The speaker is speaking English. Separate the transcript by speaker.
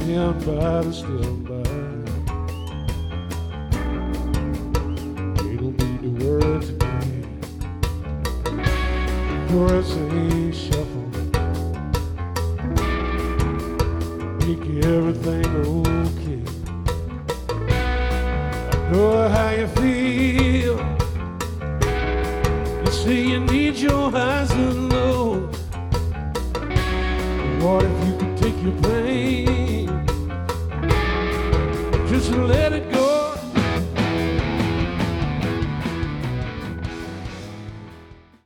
Speaker 1: stand by to stand by. We don't need the words today. Chorus ain't shuffle. Make everything okay. I know how you feel. You say you need your highs and lows. What if you could take your pain? Just let it